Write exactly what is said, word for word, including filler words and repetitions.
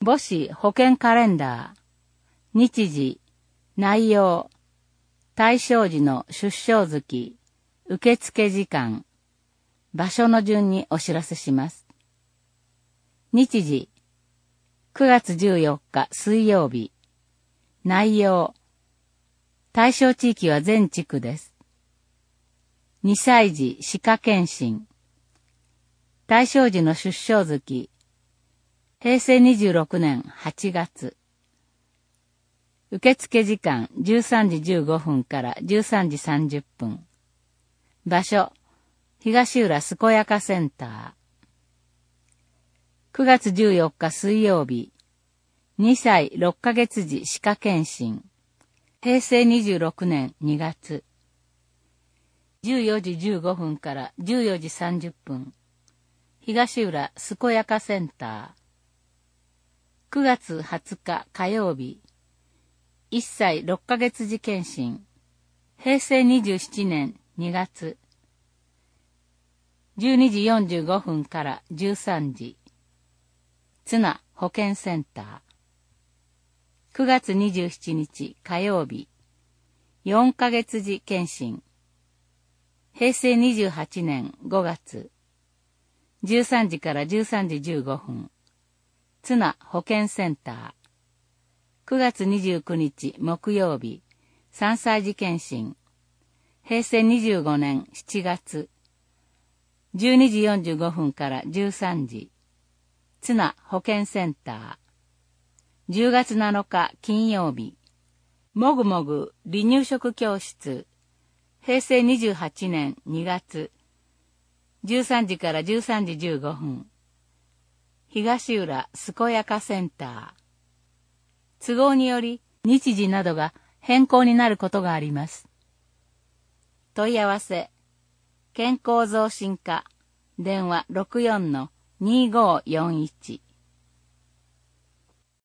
母子保健カレンダー、日時、内容、対象時の出生月、受付時間、場所の順にお知らせします。日時、くがつじゅうよっか水曜日、内容、対象地域は全地区です。にさい児歯科検診、対象時の出生月、へいせいにじゅうろくねんはちがつ。受付時間じゅうさんじじゅうごふんからじゅうさんじさんじゅっぷん。場所、東浦健やかセンター。くがつじゅうよっか水曜日、にさいろっかげつ児歯科検診。へいせいにじゅうろくねんにがつ。じゅうよじじゅうごふんからじゅうよじさんじゅっぷん。東浦健やかセンター。くがつはつか火曜日、いっさいろっかげつ児検診。へいせいにじゅうななねんにがつ。じゅうにじよんじゅうごふんからじゅうさんじ。ツナ保健センター。くがつにじゅうしちにち火曜日、よんかげつ児検診。へいせいにじゅうはちねんごがつ。じゅうさんじからじゅうさんじじゅうごふん。ツナ保健センター。くがつにじゅうくにち木曜日、さんさい児検診。へいせいにじゅうごねんしちがつ。じゅうにじよんじゅうごふんからじゅうさんじ。ツナ保健センター。じゅうがつなのか金曜日、もぐもぐ離乳食教室。へいせいにじゅうはちねんにがつ。じゅうさんじからじゅうさんじじゅうごふん。東浦健やかセンター。都合により日時などが変更になることがあります。問い合わせ、健康増進課、電話 ろくよんのにごーよんいち。